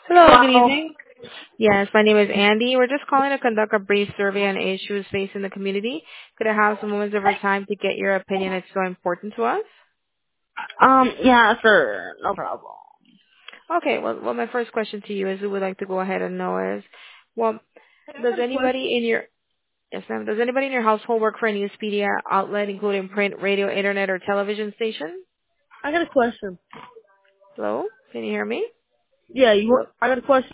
Hello, good Wow. evening. Yes, my name is Andy. We're just calling to conduct a brief survey on issues facing the community. Could I have some moments of our time to get your opinion? It's so important to us. Yeah, sure. No problem. Okay, well, my first question to you is we would like to go ahead and know is, well, I does got a question. anybody in your, yes ma'am, does anybody in your household work for a news media outlet, including print, radio, internet, or television station? I got a question. Hello? Can you hear me? Yeah, Hello? I got a question.